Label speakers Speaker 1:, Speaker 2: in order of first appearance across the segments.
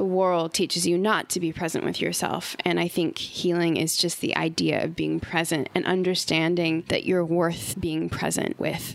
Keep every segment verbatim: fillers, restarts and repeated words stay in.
Speaker 1: the world teaches you not to be present with yourself. And I think healing is just the idea of being present and understanding that you're worth being present with.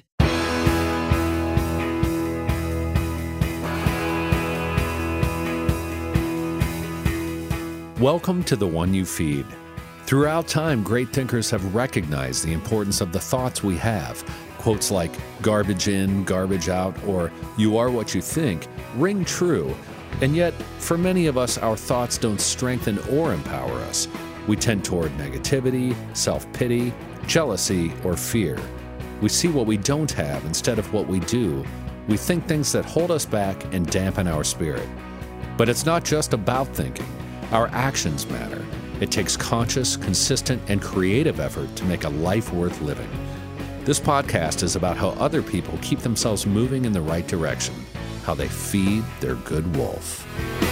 Speaker 2: Welcome to The One You Feed. Throughout time, great thinkers have recognized the importance of the thoughts we have. Quotes like garbage in, garbage out, or you are what you think ring true. And yet, for many of us, our thoughts don't strengthen or empower us. We tend toward negativity, self-pity, jealousy, or fear. We see what we don't have instead of what we do. We think things that hold us back and dampen our spirit. But it's not just about thinking. Our actions matter. It takes conscious, consistent, and creative effort to make a life worth living. This podcast is about how other people keep themselves moving in the right direction, how they feed their good wolf.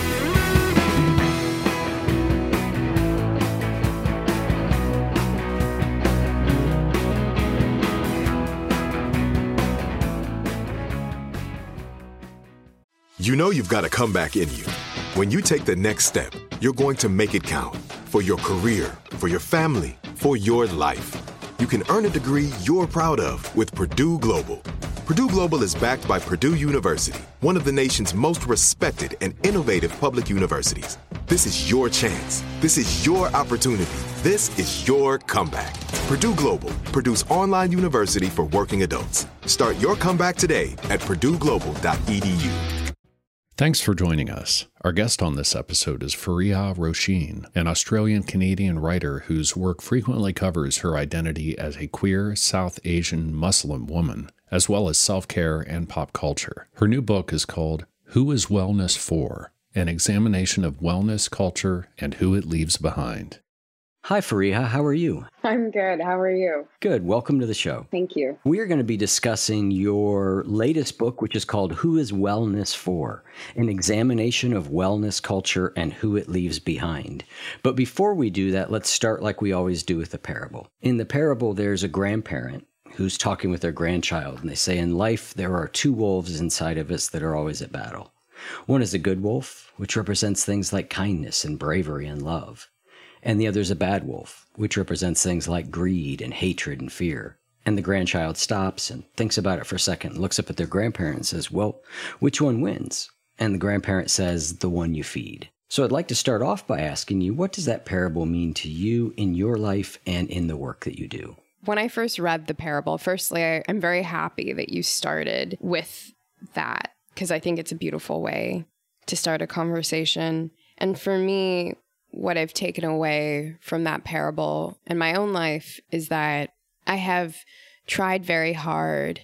Speaker 3: You know you've got a comeback in you. When you take the next step, you're going to make it count. For your career, for your family, for your life. You can earn a degree you're proud of with Purdue Global. Purdue Global is backed by Purdue University, one of the nation's most respected and innovative public universities. This is your chance. This is your opportunity. This is your comeback. Purdue Global, Purdue's online university for working adults. Start your comeback today at purdue global dot e d u.
Speaker 2: Thanks for joining us. Our guest on this episode is Fariha Róisín, an Australian-Canadian writer whose work frequently covers her identity as a queer South Asian Muslim woman, as well as self-care and pop culture. Her new book is called Who is Wellness For? An examination of wellness culture and who it leaves behind.
Speaker 4: Hi, Fariha. How are you?
Speaker 5: I'm good. How are you?
Speaker 4: Good. Welcome to the show.
Speaker 5: Thank you.
Speaker 4: We are going to be discussing your latest book, which is called Who is Wellness For? An examination of wellness culture and who it leaves behind. But before we do that, let's start like we always do with a parable. In the parable, there's a grandparent who's talking with their grandchild, and they say, in life, there are two wolves inside of us that are always at battle. One is a good wolf, which represents things like kindness and bravery and love. And the other is a bad wolf, which represents things like greed and hatred and fear. And the grandchild stops and thinks about it for a second, and looks up at their grandparent and says, well, which one wins? And the grandparent says, the one you feed. So I'd like to start off by asking you, what does that parable mean to you in your life and in the work that you do?
Speaker 1: When I first read the parable, firstly, I, I'm very happy that you started with that, because I think it's a beautiful way to start a conversation. And for me, what I've taken away from that parable in my own life is that I have tried very hard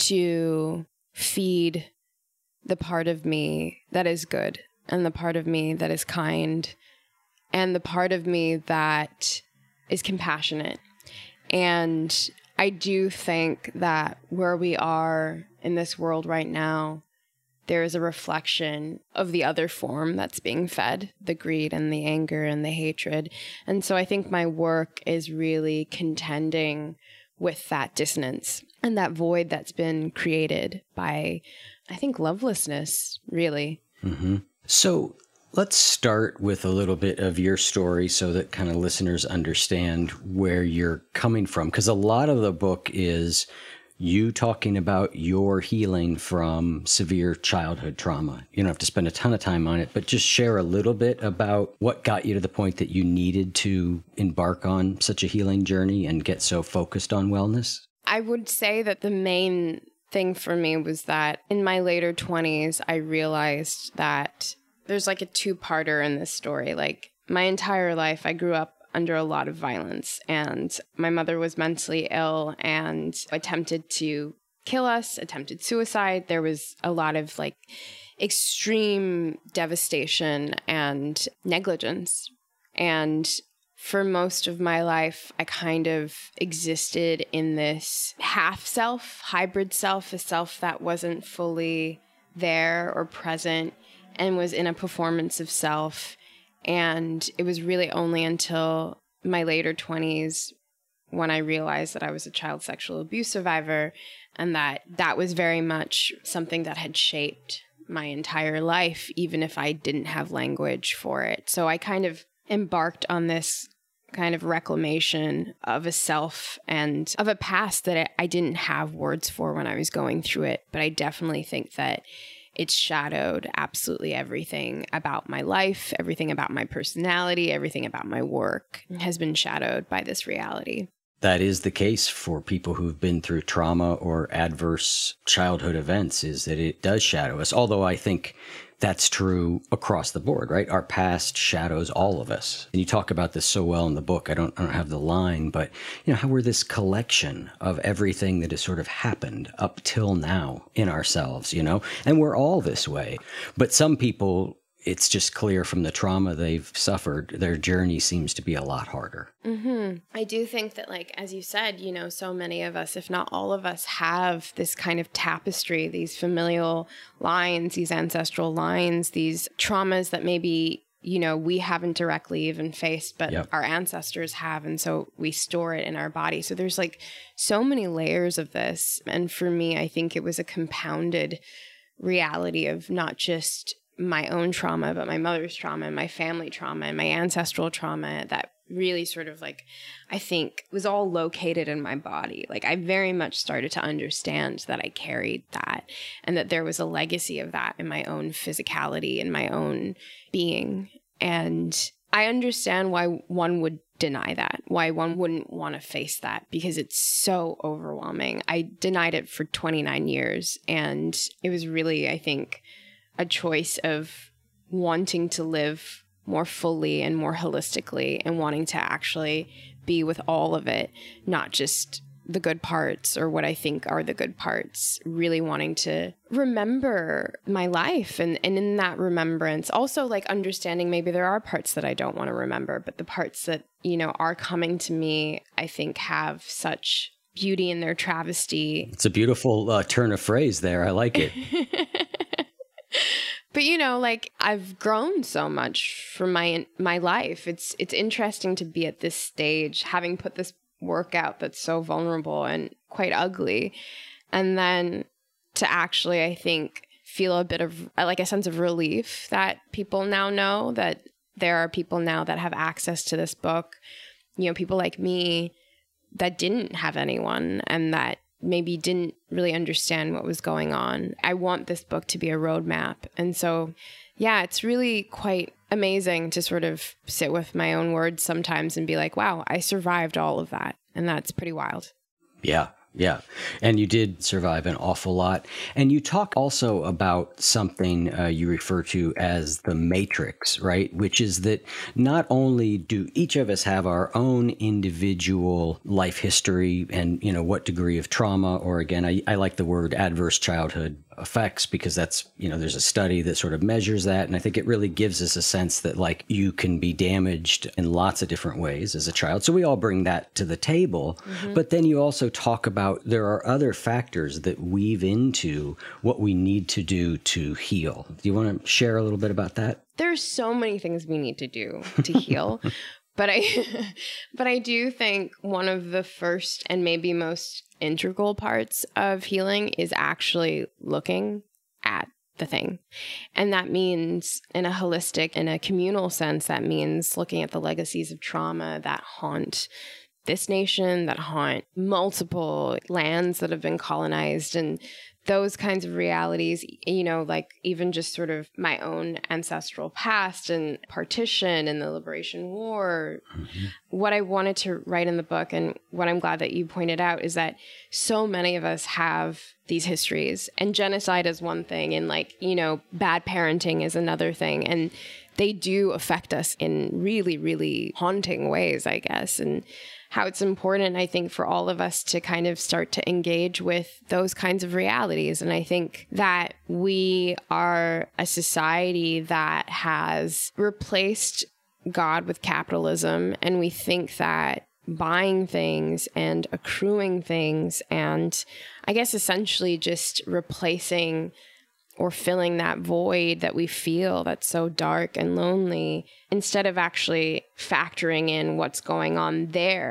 Speaker 1: to feed the part of me that is good and the part of me that is kind and the part of me that is compassionate. And I do think that where we are in this world right now, there is a reflection of the other form that's being fed, the greed and the anger and the hatred. And so I think my work is really contending with that dissonance and that void that's been created by, I think, lovelessness, really.
Speaker 4: Mm-hmm. So let's start with a little bit of your story so that kind of listeners understand where you're coming from. Because a lot of the book is you talking about your healing from severe childhood trauma. You don't have to spend a ton of time on it, but just share a little bit about what got you to the point that you needed to embark on such a healing journey and get so focused on wellness.
Speaker 1: I would say that the main thing for me was that in my later twenties, I realized that there's like a two-parter in this story. Like my entire life, I grew up under a lot of violence, and my mother was mentally ill and attempted to kill us, attempted suicide. There was a lot of like extreme devastation and negligence. And for most of my life, I kind of existed in this half self, hybrid self, a self that wasn't fully there or present and was in a performance of self. And it was really only until my later twenties when I realized that I was a child sexual abuse survivor and that that was very much something that had shaped my entire life, even if I didn't have language for it. So I kind of embarked on this kind of reclamation of a self and of a past that I didn't have words for when I was going through it. But I definitely think that it's shadowed absolutely everything about my life, everything about my personality, everything about my work has been shadowed by this reality.
Speaker 4: That is the case for people who've been through trauma or adverse childhood events, is that it does shadow us. Although I think that's true across the board, right? Our past shadows all of us. And you talk about this so well in the book. I don't, I don't have the line, but you know, how we're this collection of everything that has sort of happened up till now in ourselves, you know, and we're all this way. But some people, it's just clear from the trauma they've suffered, their journey seems to be a lot harder.
Speaker 1: Mm-hmm. I do think that, like, as you said, you know, so many of us, if not all of us, have this kind of tapestry, these familial lines, these ancestral lines, these traumas that maybe, you know, we haven't directly even faced, but yep. our ancestors have. And so we store it in our body. So there's like so many layers of this. And for me, I think it was a compounded reality of not just my own trauma, but my mother's trauma and my family trauma and my ancestral trauma that really sort of like, I think was all located in my body. Like I very much started to understand that I carried that and that there was a legacy of that in my own physicality and my own being. And I understand why one would deny that, why one wouldn't want to face that, because it's so overwhelming. I denied it for twenty-nine years, and it was really, I think, a choice of wanting to live more fully and more holistically and wanting to actually be with all of it, not just the good parts or what I think are the good parts, really wanting to remember my life. And, and in that remembrance, also like understanding maybe there are parts that I don't want to remember, but the parts that, you know, are coming to me, I think have such beauty in their travesty.
Speaker 4: It's a beautiful uh, turn of phrase there. I like it.
Speaker 1: But, you know, like I've grown so much from my my life. It's it's interesting to be at this stage, having put this work out that's so vulnerable and quite ugly. And then to actually, I think, feel a bit of like a sense of relief that people now know that there are people now that have access to this book. You know, people like me that didn't have anyone and that maybe didn't really understand what was going on. I want this book to be a roadmap. And so, yeah, it's really quite amazing to sort of sit with my own words sometimes and be like, wow, I survived all of that. And that's pretty wild.
Speaker 4: Yeah. Yeah. And you did survive an awful lot. And you talk also about something uh, you refer to as the matrix, right? Which is that not only do each of us have our own individual life history and, you know, what degree of trauma, or again, I, I like the word adverse childhood effects because that's, you know, there's a study that sort of measures that. And I think it really gives us a sense that like you can be damaged in lots of different ways as a child. So we all bring that to the table. Mm-hmm. But then you also talk about there are other factors that weave into what we need to do to heal. Do you want to share a little bit about that?
Speaker 1: There's so many things we need to do to heal. But I but I do think one of the first and maybe most integral parts of healing is actually looking at the thing. And that means in a holistic, in a communal sense, that means looking at the legacies of trauma that haunt this nation, that haunt multiple lands that have been colonized, and those kinds of realities, you know, like even just sort of my own ancestral past and partition and the Liberation War. Mm-hmm. What I wanted to write in the book, and what I'm glad that you pointed out, is that so many of us have these histories, and genocide is one thing, and like, you know, bad parenting is another thing. And they do affect us in really, really haunting ways, I guess. And how it's important, I think, for all of us to kind of start to engage with those kinds of realities. And I think that we are a society that has replaced God with capitalism. And we think that buying things and accruing things and I guess essentially just replacing or filling that void that we feel that's so dark and lonely, instead of actually factoring in what's going on there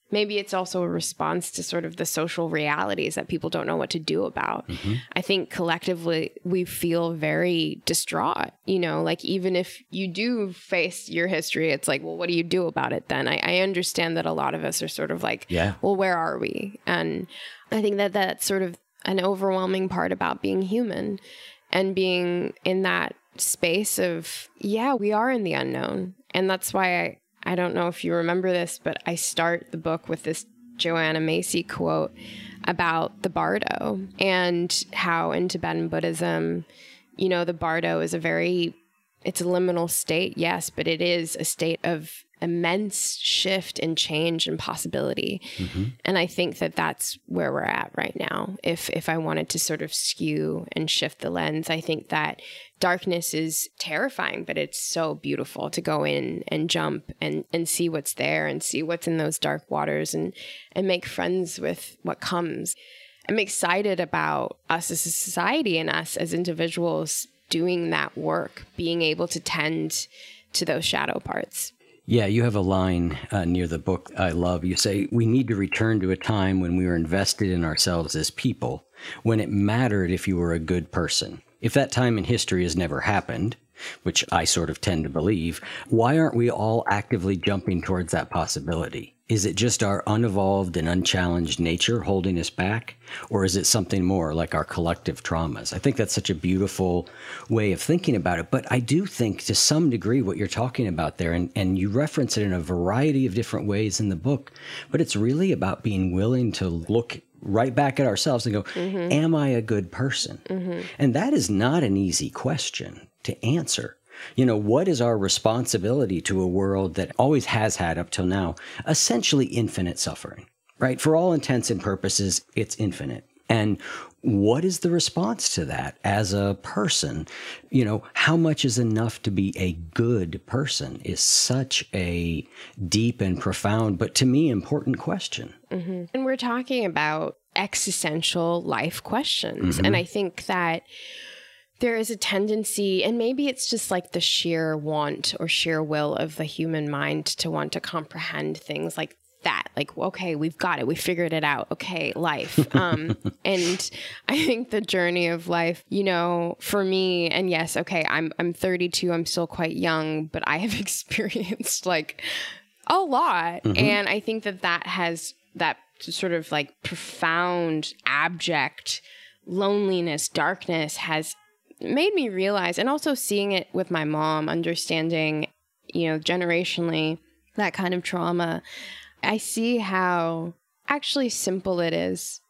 Speaker 1: maybe it's also a response to sort of the social realities that people don't know what to do about. Mm-hmm. I think collectively we feel very distraught, you know, like even if you do face your history, it's like, well, what do you do about it then? I, I understand that a lot of us are sort of like,
Speaker 4: yeah.
Speaker 1: well, where are we? And I think that that's sort of an overwhelming part about being human and being in that space of, yeah, we are in the unknown. And that's why I, I don't know if you remember this, but I start the book with this Joanna Macy quote about the bardo and how in Tibetan Buddhism, you know, the bardo is a very, it's a liminal state, yes, but it is a state of immense shift and change and possibility. Mm-hmm. And I think that that's where we're at right now. If if I wanted to sort of skew and shift the lens, I think that darkness is terrifying, but it's so beautiful to go in and jump and, and see what's there and see what's in those dark waters and, and make friends with what comes. I'm excited about us as a society and us as individuals doing that work, being able to tend to those shadow parts.
Speaker 4: Yeah, you have a line uh, near the book I love. You say, we need to return to a time when we were invested in ourselves as people, when it mattered if you were a good person. If that time in history has never happened, which I sort of tend to believe, why aren't we all actively jumping towards that possibility? Is it just our unevolved and unchallenged nature holding us back? Or is it something more like our collective traumas? I think that's such a beautiful way of thinking about it. But I do think to some degree what you're talking about there, and, and you reference it in a variety of different ways in the book, but it's really about being willing to look right back at ourselves and go, mm-hmm. am I a good person? Mm-hmm. And that is not an easy question to answer. You know, what is our responsibility to a world that always has had up till now essentially infinite suffering, right? For all intents and purposes, it's infinite. And what is the response to that as a person? You know, how much is enough to be a good person is such a deep and profound, but to me, important question.
Speaker 1: Mm-hmm. And we're talking about existential life questions. Mm-hmm. And I think that there is a tendency, and maybe it's just like the sheer want or sheer will of the human mind to want to comprehend things like that. Like, okay, we've got it. We figured it out. Okay, life. Um, and I think the journey of life, you know, for me, and yes, okay, I'm I'm thirty-two. I'm still quite young, but I have experienced like a lot. Mm-hmm. And I think that that has that sort of like profound, abject loneliness, darkness has made me realize, and also seeing it with my mom, understanding, you know, generationally, that kind of trauma, I see how actually simple it is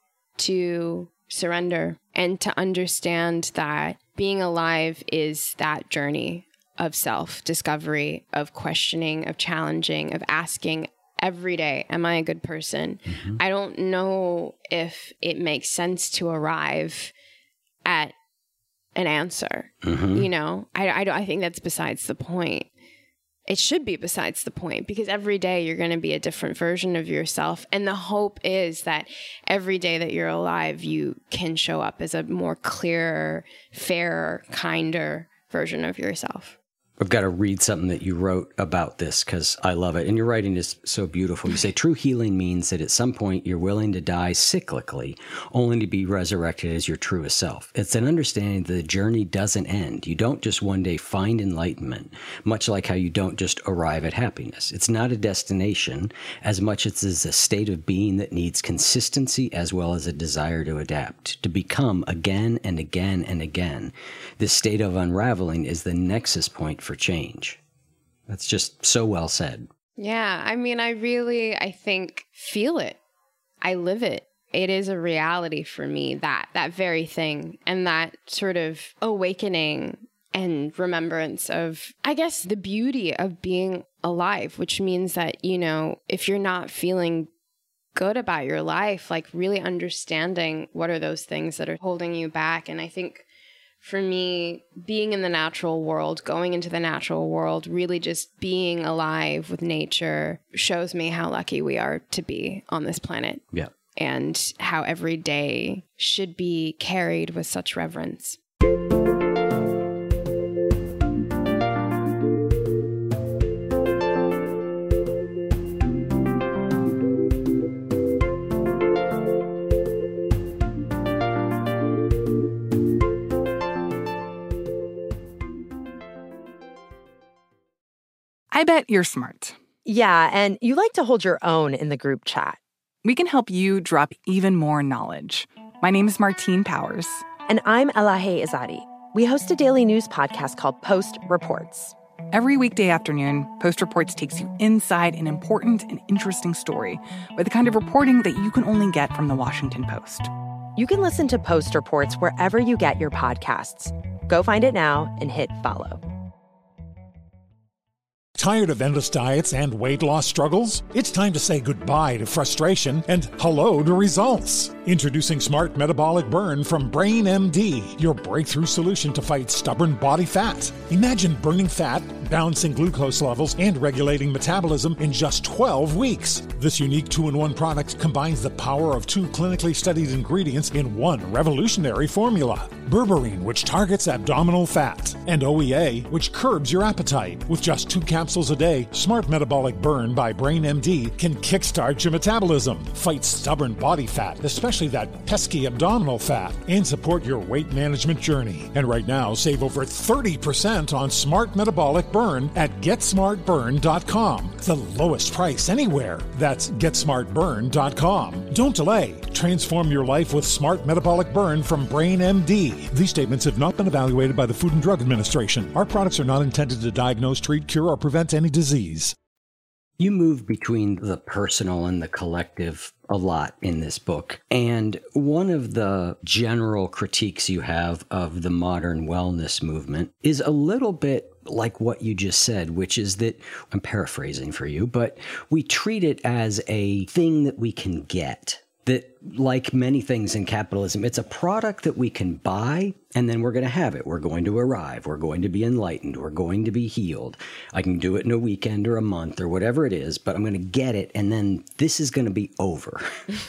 Speaker 1: to surrender and to understand that being alive is that journey of self-discovery, of questioning, of challenging, of asking every day, am I a good person? Mm-hmm. I don't know if it makes sense to arrive at an answer. Mm-hmm. You know, I, I, I think that's besides the point. It should be besides the point, because every day you're going to be a different version of yourself. And the hope is that every day that you're alive, you can show up as a more clearer, fairer, kinder version of yourself.
Speaker 4: I've got to read something that you wrote about this because I love it. And your writing is so beautiful. You say, true healing means that at some point you're willing to die cyclically, only to be resurrected as your truest self. It's an understanding that the journey doesn't end. You don't just one day find enlightenment, much like how you don't just arrive at happiness. It's not a destination as much as it's a state of being that needs consistency as well as a desire to adapt, to become again and again and again. This state of unraveling is the nexus point for change. That's just so well said.
Speaker 1: Yeah, I mean, I really, I think, feel it. I live it. It is a reality for me, that that very thing, and that sort of awakening and remembrance of, I guess, the beauty of being alive, which means that, you know, if you're not feeling good about your life, like really understanding what are those things that are holding you back. And I think for me, being in the natural world, going into the natural world, really just being alive with nature shows me how lucky we are to be on this planet.
Speaker 4: Yeah.
Speaker 1: And how every day should be carried with such reverence.
Speaker 5: I bet you're smart.
Speaker 6: Yeah, and you like to hold your own in the group chat.
Speaker 5: We can help you drop even more knowledge. My name is Martine Powers.
Speaker 6: And I'm Elahe Izadi. We host a daily news podcast called Post Reports.
Speaker 5: Every weekday afternoon, Post Reports takes you inside an important and interesting story with the kind of reporting that you can only get from the Washington Post.
Speaker 6: You can listen to Post Reports wherever you get your podcasts. Go find it now and hit follow.
Speaker 7: Tired of endless diets and weight loss struggles? It's time to say goodbye to frustration and hello to results. Introducing Smart Metabolic Burn from Brain M D, your breakthrough solution to fight stubborn body fat. Imagine burning fat, balancing glucose levels, and regulating metabolism in just twelve weeks. This unique two-in-one product combines the power of two clinically studied ingredients in one revolutionary formula. Berberine, which targets abdominal fat, and O E A, which curbs your appetite. With just two capsules a day, Smart Metabolic Burn by Brain M D can kickstart your metabolism, fight stubborn body fat, especially that pesky abdominal fat, and support your weight management journey. And right now, save over thirty percent on Smart Metabolic Burn at get smart burn dot com. The lowest price anywhere. That's get smart burn dot com. Don't delay. Transform your life with Smart Metabolic Burn from Brain M D. These statements have not been evaluated by the Food and Drug Administration. Our products are not intended to diagnose, treat, cure, or prevent any disease.
Speaker 4: You move between the personal and the collective a lot in this book. And one of the general critiques you have of the modern wellness movement is a little bit like what you just said, which is that, I'm paraphrasing for you, but we treat it as a thing that we can get. That, like many things in capitalism, it's a product that we can buy, and then we're going to have it. We're going to arrive. We're going to be enlightened. We're going to be healed. I can do it in a weekend or a month or whatever it is, but I'm going to get it, and then this is going to be over.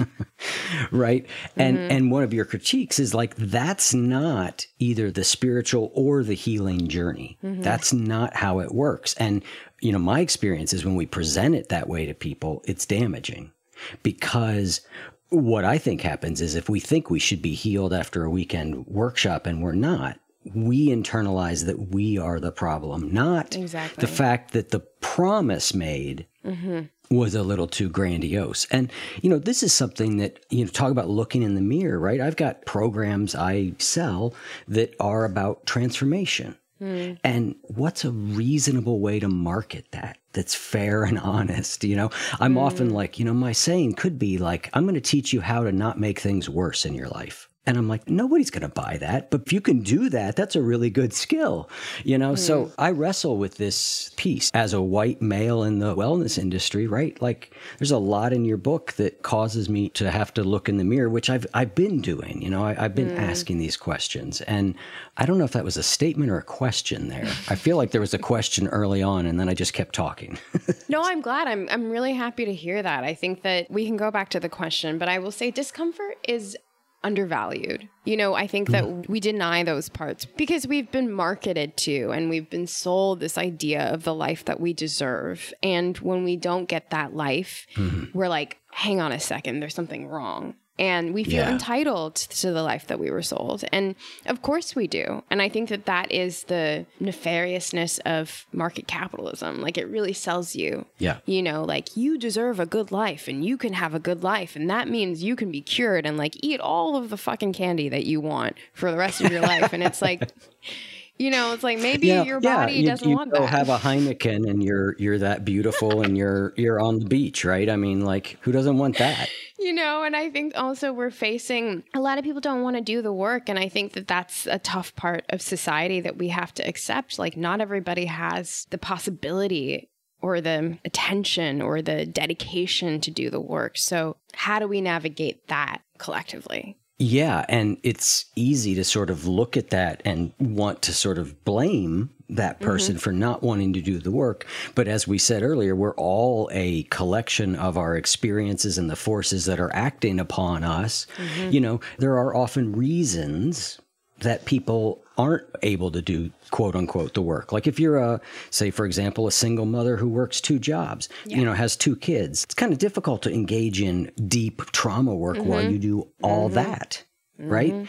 Speaker 4: Right? Mm-hmm. And and one of your critiques is like, that's not either the spiritual or the healing journey. Mm-hmm. That's not how it works. And, you know, my experience is when we present it that way to people, it's damaging. Because what I think happens is if we think we should be healed after a weekend workshop and we're not, we internalize that we are the problem, not
Speaker 1: exactly.
Speaker 4: the fact that the promise made mm-hmm. was a little too grandiose. And, you know, this is something that, you know, talk about looking in the mirror, right? I've got programs I sell that are about transformation. Mm. And what's a reasonable way to market that that's fair and honest? You know, I'm mm. often like, you know, my saying could be like, I'm going to teach you how to not make things worse in your life. And I'm like, nobody's going to buy that. But if you can do that, that's a really good skill, you know? Mm. So I wrestle with this piece as a white male in the wellness industry, right? Like there's a lot in your book that causes me to have to look in the mirror, which I've I've been doing, you know, I, I've been mm. asking these questions. And I don't know if that was a statement or a question there. I feel like there was a question early on and then I just kept talking.
Speaker 1: No, I'm glad. I'm I'm really happy to hear that. I think that we can go back to the question, but I will say discomfort is undervalued. You know, I think that we deny those parts because we've been marketed to and we've been sold this idea of the life that we deserve. And when we don't get that life, mm-hmm. we're like, hang on a second, there's something wrong. And we feel yeah. entitled to the life that we were sold. And of course we do. And I think that that is the nefariousness of market capitalism. Like it really sells you,
Speaker 4: yeah.
Speaker 1: you know, like you deserve a good life and you can have a good life. And that means you can be cured and like eat all of the fucking candy that you want for the rest of your life. And it's like, you know, it's like maybe
Speaker 4: yeah,
Speaker 1: your body
Speaker 4: yeah. you,
Speaker 1: doesn't
Speaker 4: you
Speaker 1: want
Speaker 4: go
Speaker 1: that.
Speaker 4: Have a Heineken and you're you're that beautiful and you're you're on the beach, right? I mean, like who doesn't want that?
Speaker 1: You know, and I think also we're facing, a lot of people don't want to do the work. And I think that that's a tough part of society that we have to accept. Like not everybody has the possibility or the attention or the dedication to do the work. So how do we navigate that collectively?
Speaker 4: Yeah, and it's easy to sort of look at that and want to sort of blame that person mm-hmm. for not wanting to do the work. But as we said earlier, we're all a collection of our experiences and the forces that are acting upon us. Mm-hmm. You know, there are often reasons that people aren't able to do, quote unquote, the work. Like if you're a, say, for example, a single mother who works two jobs, yeah. you know, has two kids, it's kind of difficult to engage in deep trauma work mm-hmm. while you do all mm-hmm. that. Mm-hmm. Right.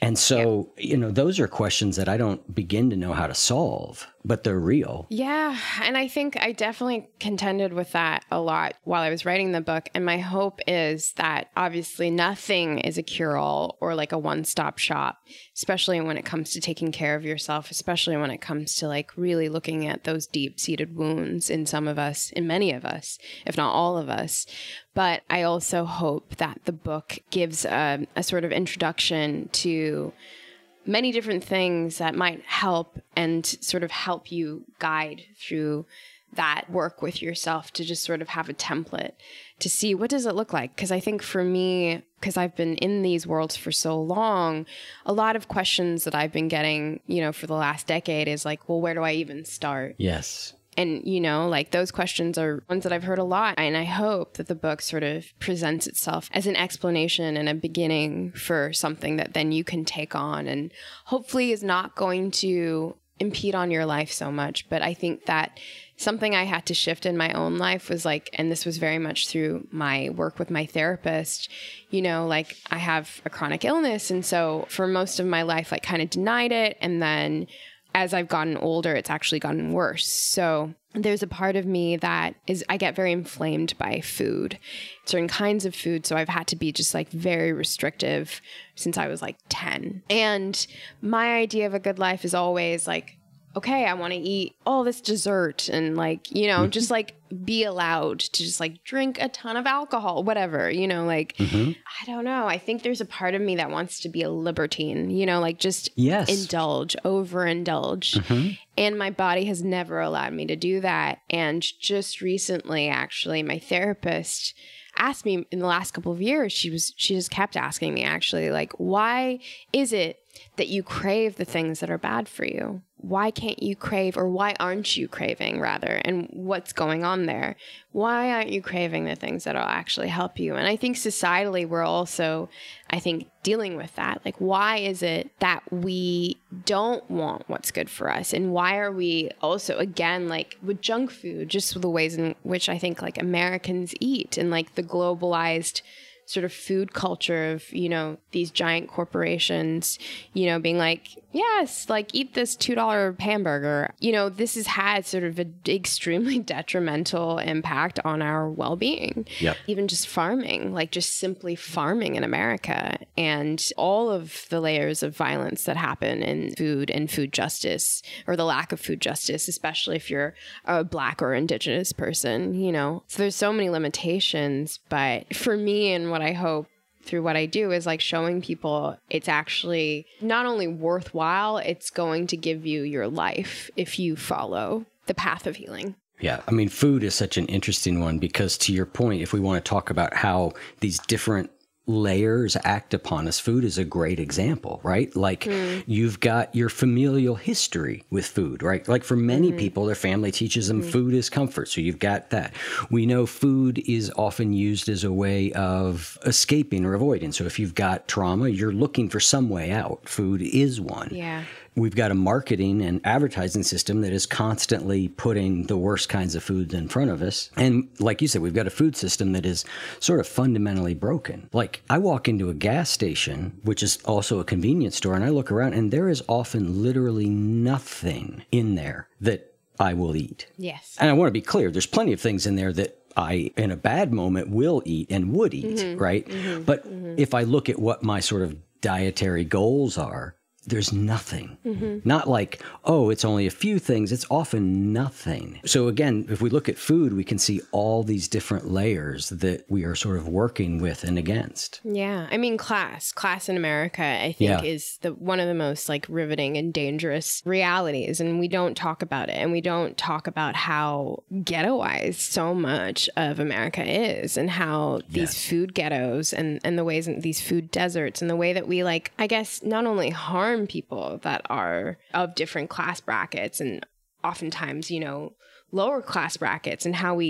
Speaker 4: And so, yeah. you know, those are questions that I don't begin to know how to solve, but they're real.
Speaker 1: Yeah. And I think I definitely contended with that a lot while I was writing the book. And my hope is that obviously nothing is a cure-all or like a one-stop shop, especially when it comes to taking care of yourself, especially when it comes to like really looking at those deep-seated wounds in some of us, in many of us, if not all of us. But I also hope that the book gives a, a sort of introduction to many different things that might help and sort of help you guide through that work with yourself, to just sort of have a template to see what does it look like. Because I think for me, because I've been in these worlds for so long, a lot of questions that I've been getting, you know, for the last decade is like, well, where do I even start?
Speaker 4: Yes.
Speaker 1: And, you know, like those questions are ones that I've heard a lot. And I hope that the book sort of presents itself as an explanation and a beginning for something that then you can take on and hopefully is not going to impede on your life so much. But I think that something I had to shift in my own life was like, and this was very much through my work with my therapist, you know, like I have a chronic illness. And so for most of my life, I kind of denied it. And then as I've gotten older, it's actually gotten worse. So there's a part of me that is, I get very inflamed by food, certain kinds of food. So I've had to be just like very restrictive since I was like ten. And my idea of a good life is always like, okay, I want to eat all this dessert and like, you know, just like be allowed to just like drink a ton of alcohol, whatever, you know, like, mm-hmm. I don't know. I think there's a part of me that wants to be a libertine, you know, like just
Speaker 4: yes.
Speaker 1: indulge, overindulge. Mm-hmm. And my body has never allowed me to do that. And just recently, actually, my therapist asked me in the last couple of years, she was, she just kept asking me actually, like, why is it that you crave the things that are bad for you? Why can't you crave, or why aren't you craving rather? And what's going on there? Why aren't you craving the things that will actually help you? And I think societally, we're also, I think, dealing with that. Like, why is it that we don't want what's good for us? And why are we also, again, like with junk food, just the ways in which I think like Americans eat and like the globalized sort of food culture of, you know, these giant corporations, you know, being like, yes, like eat this two dollar hamburger. You know, this has had sort of an extremely detrimental impact on our well-being.
Speaker 4: Yep.
Speaker 1: Even just farming, like just simply farming in America and all of the layers of violence that happen in food and food justice, or the lack of food justice, especially if you're a Black or Indigenous person, you know. So there's so many limitations, but for me and what I hope through what I do is like showing people it's actually not only worthwhile, it's going to give you your life if you follow the path of healing.
Speaker 4: Yeah. I mean, food is such an interesting one because, to your point, if we want to talk about how these different layers act upon us, food is a great example, right? Like mm. you've got your familial history with food, right? Like for many mm. people, their family teaches them mm. food is comfort. So you've got that. We know food is often used as a way of escaping or avoiding. So if you've got trauma, you're looking for some way out. Food is one.
Speaker 1: Yeah.
Speaker 4: We've got a marketing and advertising system that is constantly putting the worst kinds of foods in front of us. And like you said, we've got a food system that is sort of fundamentally broken. Like I walk into a gas station, which is also a convenience store, and I look around and there is often literally nothing in there that I will eat.
Speaker 1: Yes.
Speaker 4: And I want to be clear, there's plenty of things in there that I, in a bad moment, will eat and would eat, mm-hmm. right? Mm-hmm. But mm-hmm. if I look at what my sort of dietary goals are, there's nothing. Mm-hmm. Not like, oh, it's only a few things. It's often nothing. So again, if we look at food, we can see all these different layers that we are sort of working with and against.
Speaker 1: Yeah. I mean, class. Class in America, I think, yeah. is the one of the most like riveting and dangerous realities. And we don't talk about it. And we don't talk about how ghettoized so much of America is, and how these yes. food ghettos and, and the ways in these food deserts and the way that we like, I guess, not only harm people that are of different class brackets and oftentimes, you know, lower class brackets, and how we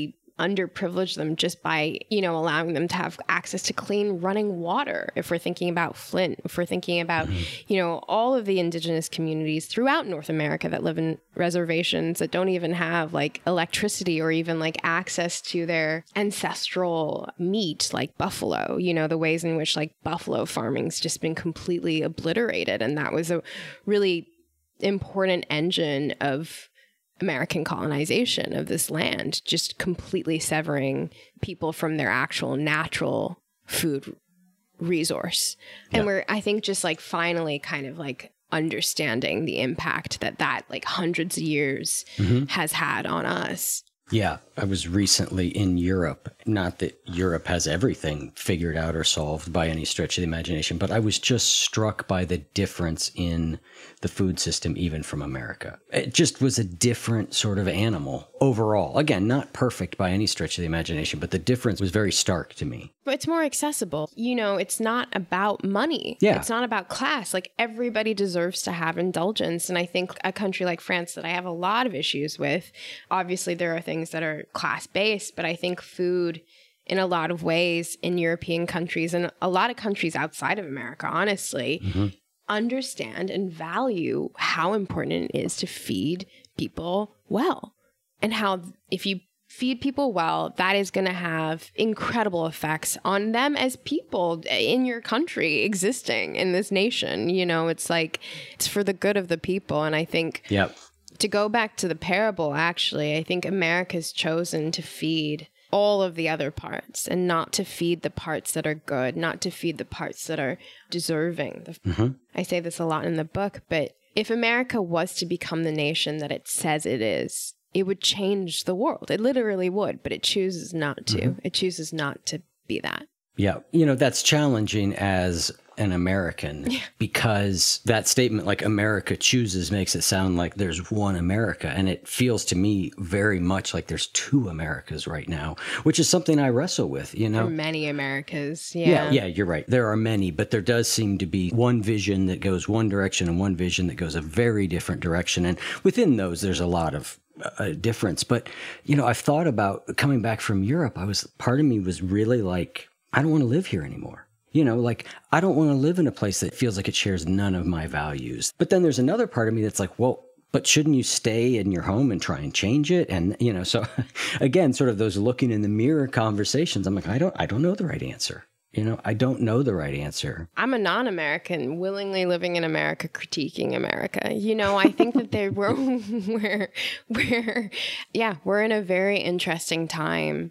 Speaker 1: underprivilege them just by, you know, allowing them to have access to clean running water. If we're thinking about Flint, if we're thinking about, mm-hmm. you know, all of the indigenous communities throughout North America that live in reservations that don't even have like electricity or even like access to their ancestral meat, like buffalo, you know, the ways in which like buffalo farming's just been completely obliterated. And that was a really important engine of American colonization of this land, just completely severing people from their actual natural food resource. Yeah. And we're, I think, just like finally kind of like understanding the impact that that like hundreds of years mm-hmm. has had on us.
Speaker 4: Yeah, I was recently in Europe. Not that Europe has everything figured out or solved by any stretch of the imagination, but I was just struck by the difference in the food system, even from America. It just was a different sort of animal overall. Again, not perfect by any stretch of the imagination, but the difference was very stark to me.
Speaker 1: But it's more accessible. You know, it's not about money.
Speaker 4: Yeah.
Speaker 1: It's not about class. Like, everybody deserves to have indulgence. And I think a country like France that I have a lot of issues with, obviously there are things that are class-based, but I think food in a lot of ways in European countries and a lot of countries outside of America, honestly, mm-hmm. understand and value how important it is to feed people well. And how if you feed people well, that is going to have incredible effects on them as people in your country existing in this nation. You know, it's like, it's for the good of the people. And I think
Speaker 4: yep.
Speaker 1: to go back to the parable, actually, I think America's chosen to feed all of the other parts and not to feed the parts that are good, not to feed the parts that are deserving.
Speaker 4: Mm-hmm.
Speaker 1: I say this a lot in the book, but if America was to become the nation that it says it is, it would change the world. It literally would, but it chooses not to. Mm-hmm. It chooses not to be that.
Speaker 4: Yeah. You know, that's challenging as an American
Speaker 1: yeah.
Speaker 4: because that statement, like America chooses, makes it sound like there's one America. And it feels to me very much like there's two Americas right now, which is something I wrestle with, you know.
Speaker 1: There are many Americas. Yeah.
Speaker 4: Yeah. Yeah, you're right. There are many, but there does seem to be one vision that goes one direction and one vision that goes a very different direction. And within those, there's a lot of a difference. But, you know, I've thought about coming back from Europe. I was, part of me was really like, I don't want to live here anymore. You know, like, I don't want to live in a place that feels like it shares none of my values. But then there's another part of me that's like, well, but shouldn't you stay in your home and try and change it? And, you know, so again, sort of those looking in the mirror conversations. I'm like, I don't, I don't know the right answer. You know, I don't know the right answer.
Speaker 1: I'm a non-American willingly living in America, critiquing America. You know, I think that they were, we're, we're, yeah, we're in a very interesting time.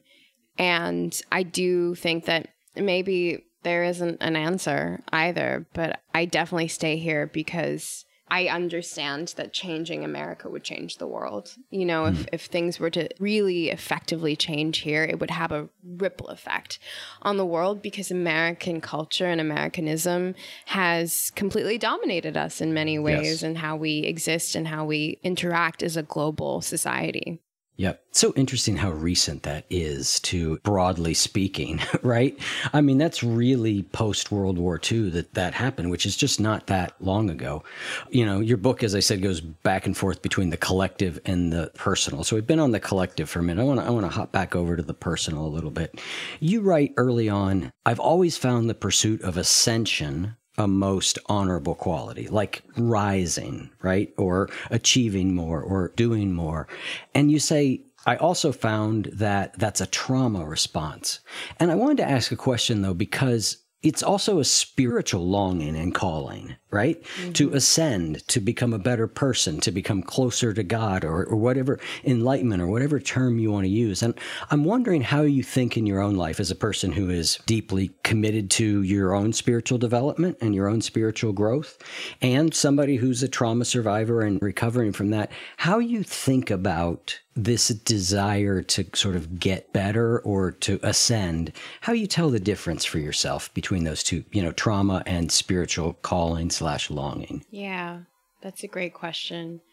Speaker 1: And I do think that maybe there isn't an answer either, but I definitely stay here because I understand that changing America would change the world. You know, if, mm. if things were to really effectively change here, it would have a ripple effect on the world because American culture and Americanism has completely dominated us in many ways
Speaker 4: yes.
Speaker 1: and how we exist and how we interact as a global society.
Speaker 4: Yep. So interesting how recent that is to broadly speaking, right? I mean, that's really post-World War Two that that happened, which is just not that long ago. You know, your book, as I said, goes back and forth between the collective and the personal. So we've been on the collective for a minute. I want to I want to hop back over to the personal a little bit. You write early on, I've always found the pursuit of ascension a most honorable quality, like rising, right? Or achieving more or doing more. And you say, I also found that that's a trauma response. And I wanted to ask a question, though, because it's also a spiritual longing and calling, right? Mm-hmm. To ascend, to become a better person, to become closer to God or, or whatever enlightenment or whatever term you want to use. And I'm wondering how you think in your own life as a person who is deeply committed to your own spiritual development and your own spiritual growth, and somebody who's a trauma survivor and recovering from that, how you think about this desire to sort of get better or to ascend, how you tell the difference for yourself between those two, you know, trauma and spiritual calling slash longing.
Speaker 1: Yeah, that's a great question.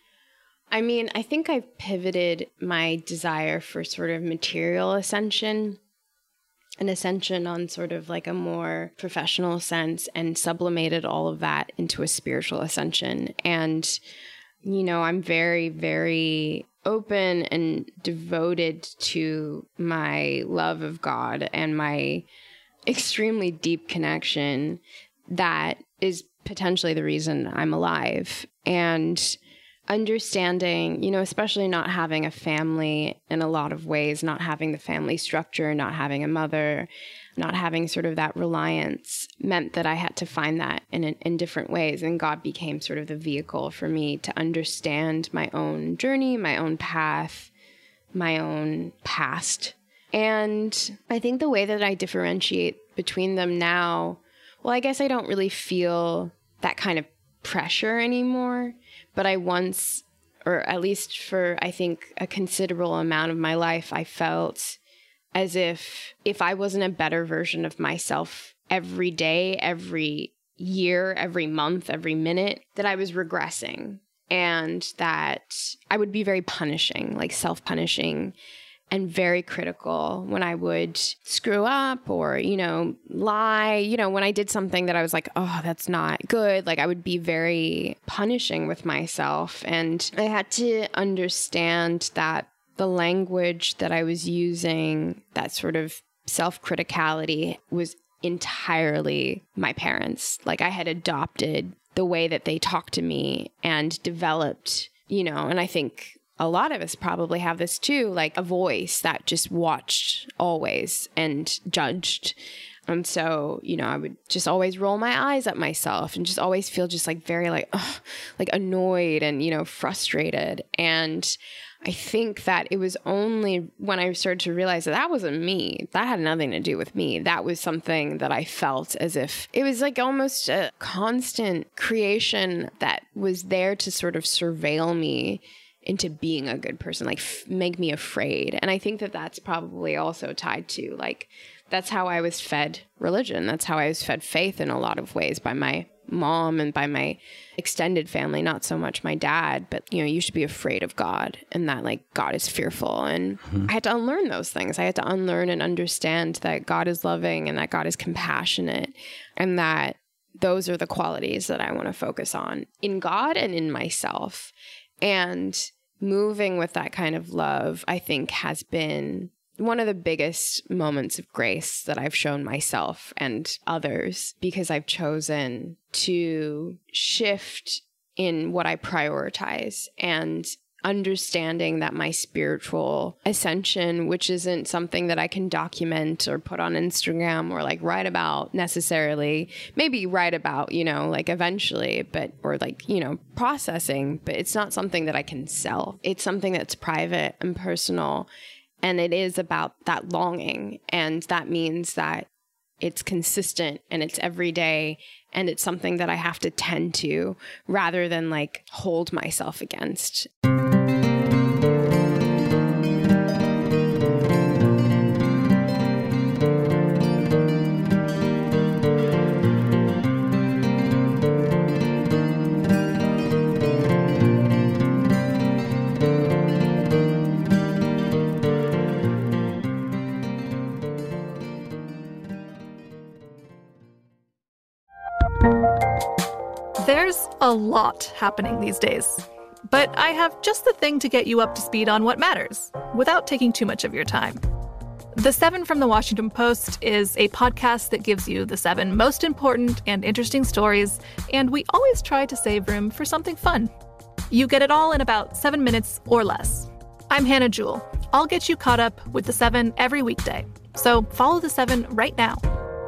Speaker 1: I mean, I think I've pivoted my desire for sort of material ascension, an ascension on sort of like a more professional sense, and sublimated all of that into a spiritual ascension. And, you know, I'm very, very open and devoted to my love of God and my extremely deep connection that is potentially the reason I'm alive. And understanding, you know, especially not having a family in a lot of ways, not having the family structure, not having a mother, not having sort of that reliance meant that I had to find that in, in different ways. And God became sort of the vehicle for me to understand my own journey, my own path, my own past. And I think the way that I differentiate between them now, well, I guess I don't really feel that kind of pressure anymore. But I once, or at least for, I think, a considerable amount of my life, I felt as if if I wasn't a better version of myself every day, every year, every month, every minute, that I was regressing, and that I would be very punishing, like self-punishing, and very critical when I would screw up or, you know, lie. You know, when I did something that I was like, oh, that's not good, like I would be very punishing with myself. And I had to understand that the language that I was using, that sort of self-criticality, was entirely my parents. Like I had adopted the way that they talked to me and developed, you know, and I think a lot of us probably have this too, like a voice that just watched always and judged. And so, you know, I would just always roll my eyes at myself and just always feel just like very like, ugh, like annoyed and, you know, frustrated. And I think that it was only when I started to realize that that wasn't me. That had nothing to do with me. That was something that I felt as if it was like almost a constant creation that was there to sort of surveil me into being a good person, like f- make me afraid. And I think that that's probably also tied to, like, that's how I was fed religion. That's how I was fed faith in a lot of ways by my mom and by my extended family, not so much my dad, but, you know, you should be afraid of God and that, like, God is fearful. And mm-hmm. I had to unlearn those things. I had to unlearn and understand that God is loving and that God is compassionate and that those are the qualities that I want to focus on in God and in myself. And moving with that kind of love, I think, has been one of the biggest moments of grace that I've shown myself and others, because I've chosen to shift in what I prioritize and understanding that my spiritual ascension, which isn't something that I can document or put on Instagram or like write about necessarily, maybe write about, you know, like eventually, but, or like, you know, processing, but it's not something that I can sell. It's something that's private and personal. And it is about that longing. And that means that it's consistent and it's every day. And it's something that I have to tend to rather than like hold myself against.
Speaker 8: There's a lot happening these days, but I have just the thing to get you up to speed on what matters without taking too much of your time. The Seven from the Washington Post is a podcast that gives you the seven most important and interesting stories, and we always try to save room for something fun. You get it all in about seven minutes or less. I'm Hannah Jewell. I'll get you caught up with the seven every weekday, so follow the seven right now.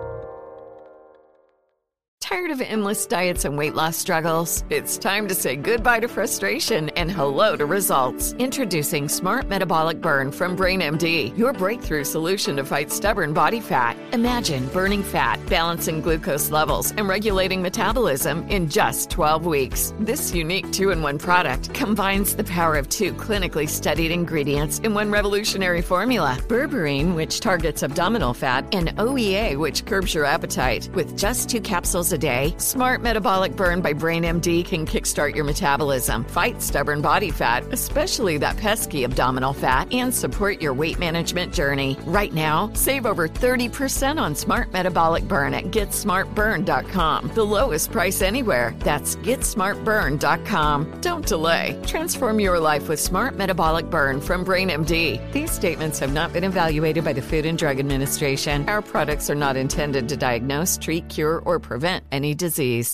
Speaker 9: Tired of endless diets and weight loss struggles? It's time to say goodbye to frustration and hello to results. Introducing Smart Metabolic Burn from Brain M D, your breakthrough solution to fight stubborn body fat. Imagine burning fat, balancing glucose levels, and regulating metabolism in just twelve weeks. This unique two-in-one product combines the power of two clinically studied ingredients in one revolutionary formula. Berberine, which targets abdominal fat, and O E A, which curbs your appetite. With just two capsules a day, day? Smart Metabolic Burn by BrainMD can kickstart your metabolism, fight stubborn body fat, especially that pesky abdominal fat, and support your weight management journey. Right now, save over thirty percent on Smart Metabolic Burn at get smart burn dot com. The lowest price anywhere. That's get smart burn dot com. Don't delay. Transform your life with Smart Metabolic Burn from BrainMD. These statements have not been evaluated by the Food and Drug Administration. Our products are not intended to diagnose, treat, cure, or prevent any disease.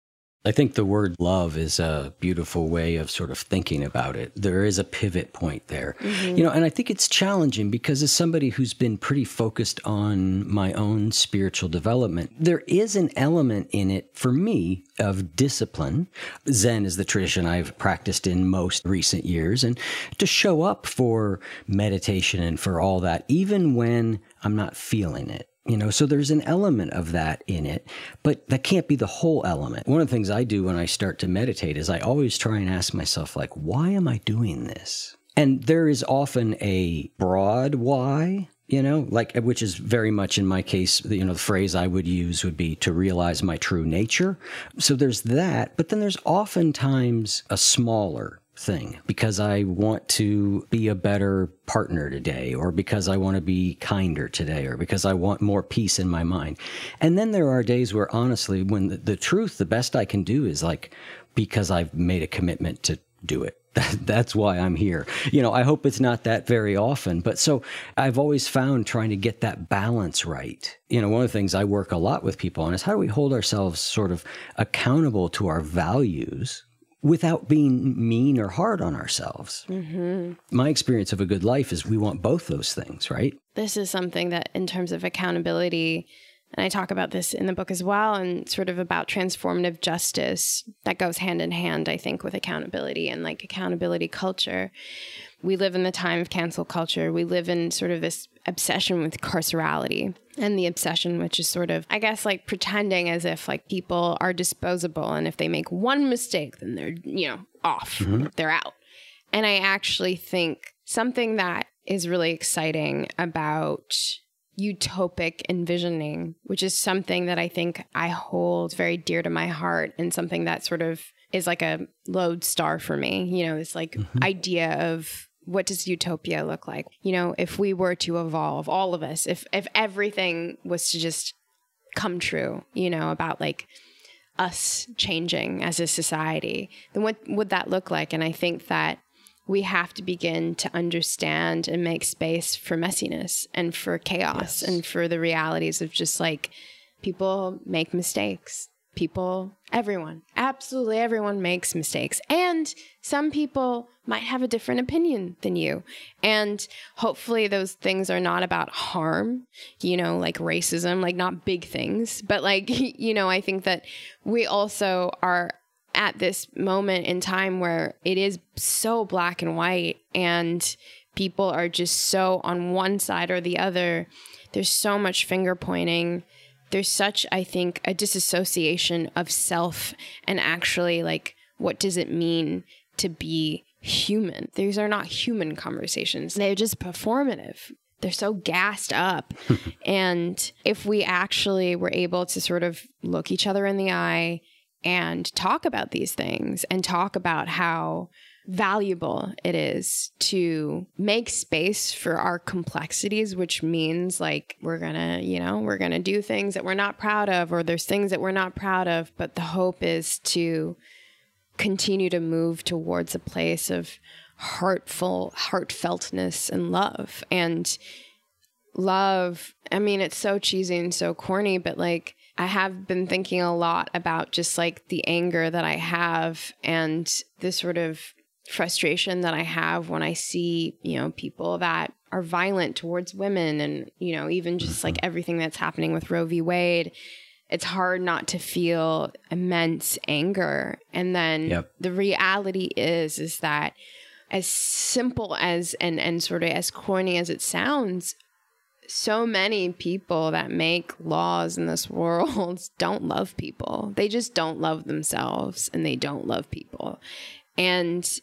Speaker 4: I think the word love is a beautiful way of sort of thinking about it. There is a pivot point there. Mm-hmm. You know, and I think it's challenging because as somebody who's been pretty focused on my own spiritual development, there is an element in it for me of discipline. Zen is the tradition I've practiced in most recent years, and to show up for meditation and for all that, even when I'm not feeling it. You know, so there's an element of that in it, but that can't be the whole element. One of the things I do when I start to meditate is I always try and ask myself, like, why am I doing this? And there is often a broad why, you know, like, which is very much in my case, you know, the phrase I would use would be to realize my true nature. So there's that, but then there's oftentimes a smaller thing because I want to be a better partner today, or because I want to be kinder today, or because I want more peace in my mind. And then there are days where honestly, when the, the truth, the best I can do is like, because I've made a commitment to do it. That's why I'm here. You know, I hope it's not that very often. But so I've always found trying to get that balance right. You know, one of the things I work a lot with people on is how do we hold ourselves sort of accountable to our values without being mean or hard on ourselves. Mm-hmm. My experience of a good life is we want both those things, right?
Speaker 1: This is something that in terms of accountability, and I talk about this in the book as well, and sort of about transformative justice that goes hand in hand, I think, with accountability and like accountability culture. We live in the time of cancel culture. We live in sort of this obsession with carcerality and the obsession, which is sort of, I guess, like pretending as if like people are disposable. And if they make one mistake, then they're, you know, off, mm-hmm. they're out. And I actually think something that is really exciting about utopic envisioning, which is something that I think I hold very dear to my heart and something that sort of is like a lodestar for me, you know, this like mm-hmm. idea of what does utopia look like? You know, if we were to evolve, all of us, if if everything was to just come true, you know, about like us changing as a society, then what would that look like? And I think that we have to begin to understand and make space for messiness and for chaos yes. and for the realities of just like people make mistakes. People, everyone, absolutely everyone makes mistakes. And some people might have a different opinion than you. And hopefully those things are not about harm, you know, like racism, like not big things. But like, you know, I think that we also are at this moment in time where it is so black and white and people are just so on one side or the other. There's so much finger pointing. There's such, I think, a disassociation of self and actually like, what does it mean to be human? These are not human conversations. They're just performative. They're so gassed up. And if we actually were able to sort of look each other in the eye and talk about these things and talk about how valuable it is to make space for our complexities, which means like we're gonna, you know, we're gonna do things that we're not proud of, or there's things that we're not proud of, but the hope is to continue to move towards a place of heartful, heartfeltness and love. And love, I mean, it's so cheesy and so corny, but like I have been thinking a lot about just like the anger that I have and the sort of frustration that I have when I see, you know, people that are violent towards women and, you know, even just like everything that's happening with Roe v. Wade. It's hard not to feel immense anger. And then yep. the reality is, is that as simple as and, and sort of as corny as it sounds, so many people that make laws in this world don't love people. They just don't love themselves and they don't love people. And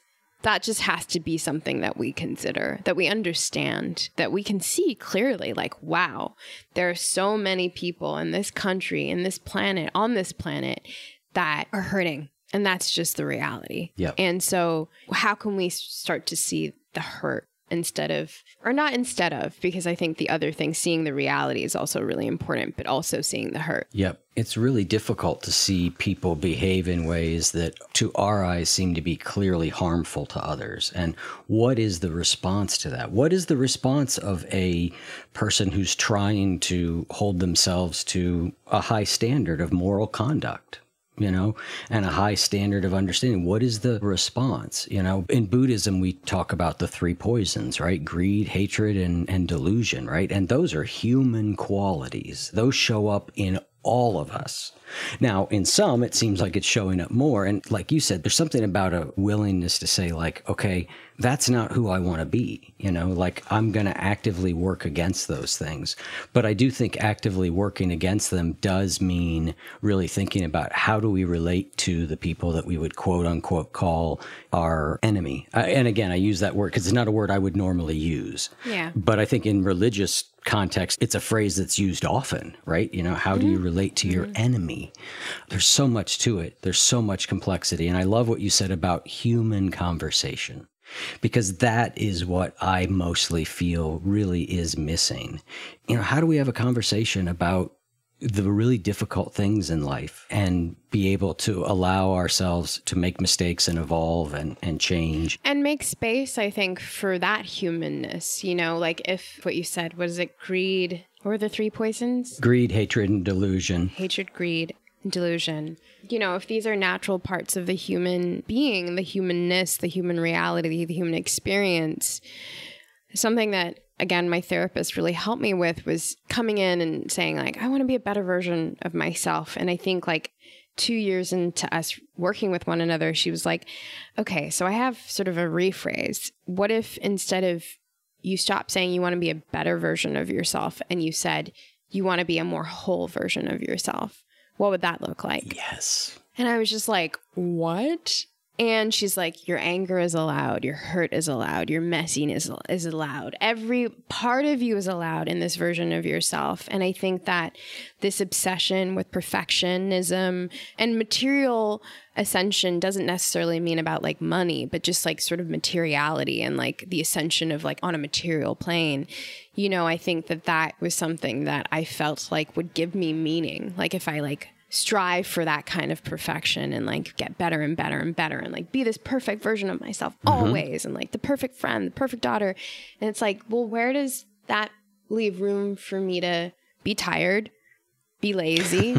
Speaker 1: that just has to be something that we consider, that we understand, that we can see clearly, like, wow, there are so many people in this country, in this planet, on this planet that are hurting. And that's just the reality.
Speaker 4: Yep.
Speaker 1: And so how can we start to see the hurt instead of, or not instead of, because I think the other thing, seeing the reality is also really important, but also seeing the hurt.
Speaker 4: Yep. It's really difficult to see people behave in ways that to our eyes seem to be clearly harmful to others. And what is the response to that? What is the response of a person who's trying to hold themselves to a high standard of moral conduct? You know, and a high standard of understanding. What is the response? You know, in Buddhism, we talk about the three poisons, right? Greed, hatred, and, and delusion, right? And those are human qualities. Those show up in all of us. Now, in some, it seems like it's showing up more. And like you said, there's something about a willingness to say, like, okay, that's not who I want to be. You know, like, I'm going to actively work against those things. But I do think actively working against them does mean really thinking about how do we relate to the people that we would quote unquote call our enemy. Uh, and again, I use that word because it's not a word I would normally use.
Speaker 1: Yeah.
Speaker 4: But I think in religious context, it's a phrase that's used often, right? You know, how mm-hmm. do you relate to mm-hmm. your enemy? There's so much to it. There's so much complexity. And I love what you said about human conversation, because that is what I mostly feel really is missing. You know, how do we have a conversation about the really difficult things in life and be able to allow ourselves to make mistakes and evolve and, and change?
Speaker 1: And make space, I think, for that humanness. You know, like if what you said, what is it, greed? What were the three poisons?
Speaker 4: Greed, hatred, and delusion.
Speaker 1: Hatred, greed, and delusion. You know, if these are natural parts of the human being, the humanness, the human reality, the human experience, something that, again, my therapist really helped me with was coming in and saying, like, I want to be a better version of myself. And I think like two years into us working with one another, she was like, okay, so I have sort of a rephrase. What if instead of you stop saying you want to be a better version of yourself and you said you want to be a more whole version of yourself? What would that look like?
Speaker 4: Yes.
Speaker 1: And I was just like, what? And she's like, your anger is allowed, your hurt is allowed, your messiness is allowed. Every part of you is allowed in this version of yourself. And I think that this obsession with perfectionism and material ascension doesn't necessarily mean about like money, but just like sort of materiality and like the ascension of like on a material plane. You know, I think that that was something that I felt like would give me meaning. Like if I like strive for that kind of perfection and like get better and better and better and like be this perfect version of myself always mm-hmm. and like the perfect friend, the perfect daughter. And it's like, well, where does that leave room for me to be tired, be lazy,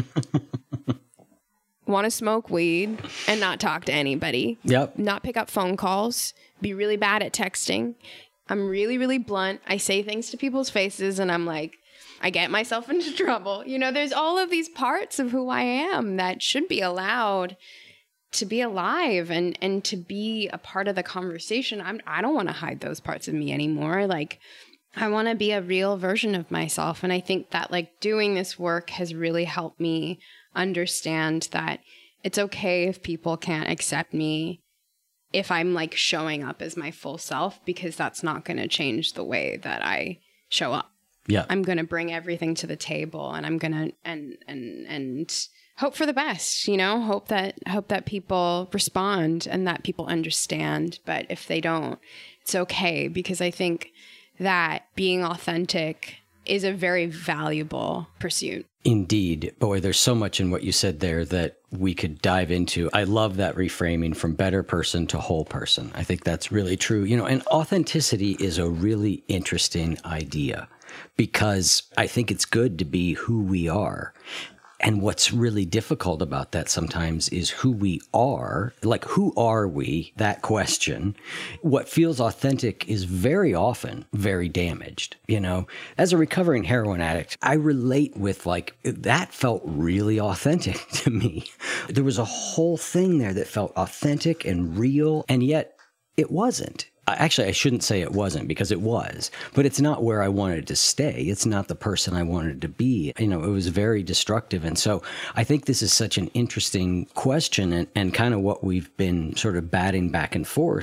Speaker 1: want to smoke weed and not talk to anybody,
Speaker 4: yep.
Speaker 1: not pick up phone calls, be really bad at texting. I'm really, really blunt. I say things to people's faces and I'm like, I get myself into trouble. You know, there's all of these parts of who I am that should be allowed to be alive and, and to be a part of the conversation. I'm, I don't want to hide those parts of me anymore. Like, I want to be a real version of myself. And I think that like doing this work has really helped me understand that it's okay if people can't accept me if I'm like showing up as my full self, because that's not going to change the way that I show up.
Speaker 4: Yeah.
Speaker 1: I'm going to bring everything to the table and I'm going to and and and hope for the best, you know, hope that hope that people respond and that people understand. But if they don't, it's okay, because I think that being authentic is a very valuable pursuit.
Speaker 4: Indeed. Boy, there's so much in what you said there that we could dive into. I love that reframing from better person to whole person. I think that's really true. You know, and authenticity is a really interesting idea, because I think it's good to be who we are. And what's really difficult about that sometimes is who we are. Like, who are we? That question. What feels authentic is very often very damaged. You know, as a recovering heroin addict, I relate with like, that felt really authentic to me. There was a whole thing there that felt authentic and real, and yet it wasn't. Actually, I shouldn't say it wasn't, because it was, but it's not where I wanted to stay. It's not the person I wanted to be. You know, it was very destructive. And so I think this is such an interesting question, and, and kind of what we've been sort of batting back and forth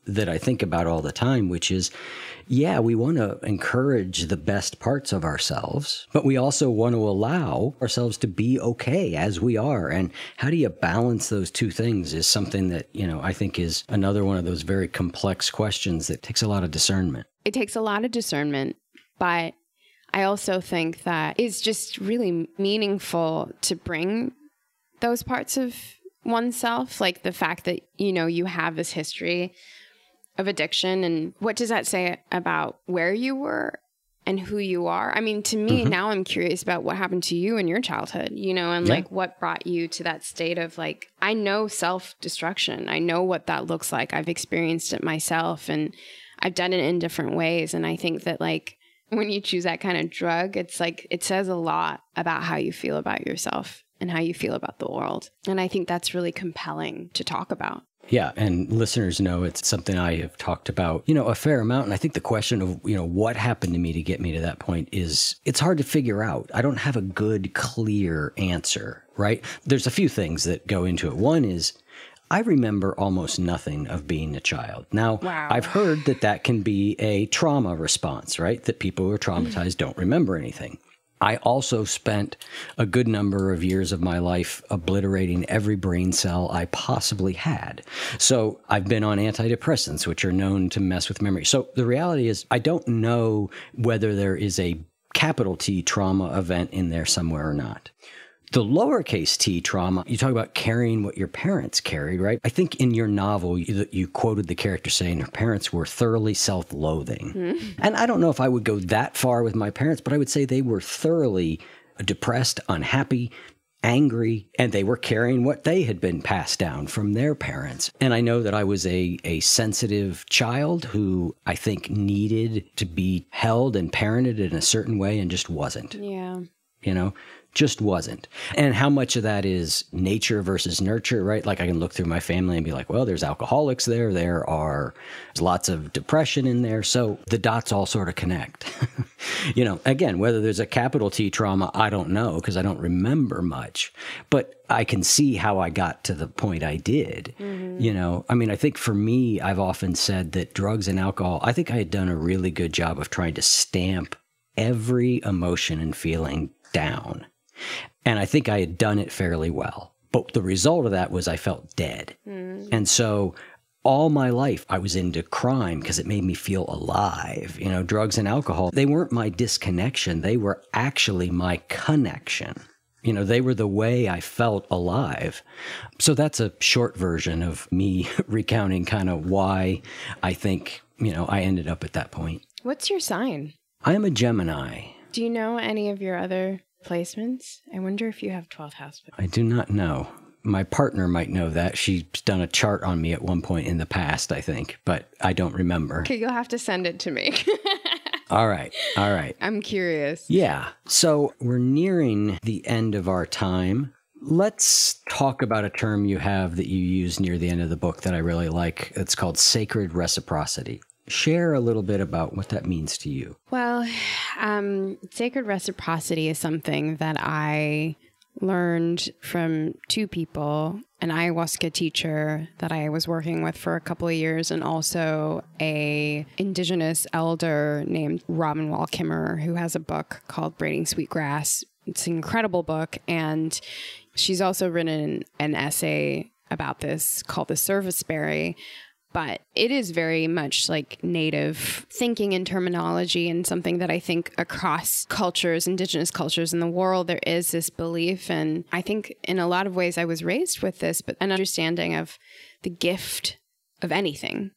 Speaker 4: that I think about all the time, which is, yeah, we want to encourage the best parts of ourselves, but we also want to allow ourselves to be okay as we are. And how do you balance those two things is something that, you know, I think is another one of those very complex questions that takes a lot of discernment.
Speaker 1: It takes a lot of discernment, but I also think that it's just really meaningful to bring those parts of oneself, like the fact that, you know, you have this history of addiction. And what does that say about where you were and who you are? I mean, to me, mm-hmm. now I'm curious about what happened to you in your childhood, you know, and yeah. like what brought you to that state of like, I know self-destruction. I know what that looks like. I've experienced it myself and I've done it in different ways. And I think that like when you choose that kind of drug, it's like, it says a lot about how you feel about yourself and how you feel about the world. And I think that's really compelling to talk about.
Speaker 4: Yeah. And listeners know it's something I have talked about, you know, a fair amount. And I think the question of, you know, what happened to me to get me to that point is, it's hard to figure out. I don't have a good, clear answer, right? There's a few things that go into it. One is, I remember almost nothing of being a child. Now, wow. I've heard that that can be a trauma response, right? That people who are traumatized don't remember anything. I also spent a good number of years of my life obliterating every brain cell I possibly had. So I've been on antidepressants, which are known to mess with memory. So the reality is I don't know whether there is a capital T trauma event in there somewhere or not. The lowercase t trauma, you talk about carrying what your parents carried, right? I think in your novel, you, you quoted the character saying her parents were thoroughly self-loathing. Mm. And I don't know if I would go that far with my parents, but I would say they were thoroughly depressed, unhappy, angry, and they were carrying what they had been passed down from their parents. And I know that I was a, a sensitive child who I think needed to be held and parented in a certain way and just wasn't.
Speaker 1: Yeah.
Speaker 4: You know? Just wasn't. And how much of that is nature versus nurture, right? Like I can look through my family and be like, well, there's alcoholics there. There are there's lots of depression in there. So the dots all sort of connect. You know, again, whether there's a capital T trauma, I don't know because I don't remember much. But I can see how I got to the point I did. Mm-hmm. You know, I mean, I think for me, I've often said that drugs and alcohol, I think I had done a really good job of trying to stamp every emotion and feeling down. And I think I had done it fairly well. But the result of that was I felt dead. Mm. And so all my life I was into crime because it made me feel alive. You know, drugs and alcohol, they weren't my disconnection. They were actually my connection. You know, they were the way I felt alive. So that's a short version of me recounting kind of why I think, you know, I ended up at that point.
Speaker 1: What's your sign?
Speaker 4: I am a Gemini.
Speaker 1: Do you know any of your other placements? I wonder if you have twelfth house.
Speaker 4: I do not know. My partner might know that. She's done a chart on me at one point in the past, I think, but I don't remember.
Speaker 1: Okay, you'll have to send it to me.
Speaker 4: All right. All right.
Speaker 1: I'm curious.
Speaker 4: Yeah. So we're nearing the end of our time. Let's talk about a term you have that you use near the end of the book that I really like. It's called sacred reciprocity. Share a little bit about what that means to you.
Speaker 1: Well, um, sacred reciprocity is something that I learned from two people, an ayahuasca teacher that I was working with for a couple of years, and also a indigenous elder named Robin Wall Kimmerer, who has a book called Braiding Sweetgrass. It's an incredible book, and she's also written an essay about this called The Serviceberry. But it is very much like native thinking and terminology, and something that I think across cultures, indigenous cultures in the world, there is this belief. And I think in a lot of ways I was raised with this, but an understanding of the gift of anything.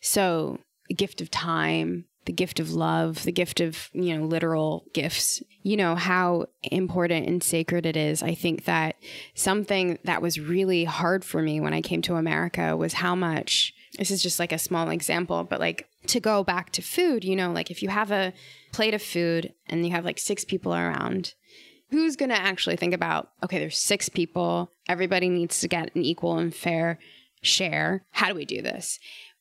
Speaker 1: So the gift of time, the gift of love, the gift of, you know, literal gifts, you know, how important and sacred it is. I think that something that was really hard for me when I came to America was how much, this is just like a small example, but like to go back to food, you know, like if you have a plate of food and you have like six people around, who's going to actually think about, okay, there's six people, everybody needs to get an equal and fair share. How do we do this?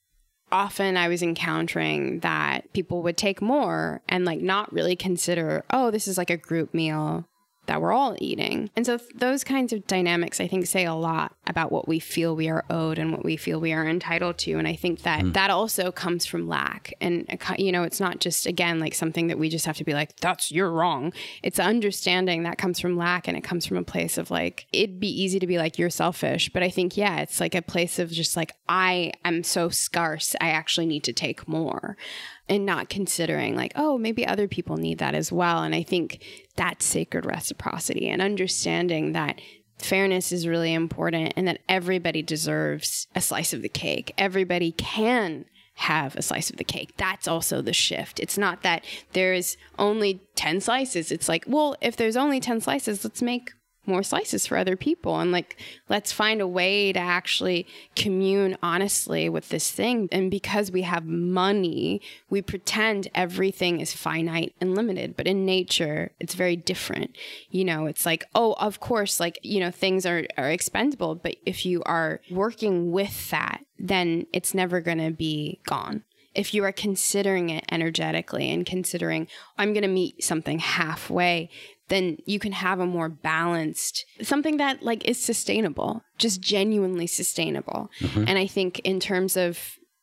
Speaker 1: Often I was encountering that people would take more and like not really consider, oh, this is like a group meal. that we're all eating. And so th- those kinds of dynamics, I think, say a lot about what we feel we are owed and what we feel we are entitled to. And I think that mm. that also comes from lack. And, you know, it's not just, again, like something that we just have to be like, that's, you're wrong. It's understanding that comes from lack, and it comes from a place of like, it'd be easy to be like, you're selfish. But I think, yeah, it's like a place of just like, I am so scarce, I actually need to take more. And not considering like, oh, maybe other people need that as well. And I think that's sacred reciprocity, and understanding that fairness is really important, and that everybody deserves a slice of the cake. Everybody can have a slice of the cake. That's also the shift. It's not that there's only ten slices. It's like, well, if there's only ten slices, let's make more slices for other people. And like, let's find a way to actually commune honestly with this thing. And because we have money, we pretend everything is finite and limited. But in nature, it's very different. You know, it's like, oh, of course, like, you know, things are, are expendable. But if you are working with that, then it's never going to be gone. If you are considering it energetically and considering, I'm going to meet something halfway, then you can have a more balanced, something that like is sustainable, just genuinely sustainable. Mm-hmm. And I think in terms of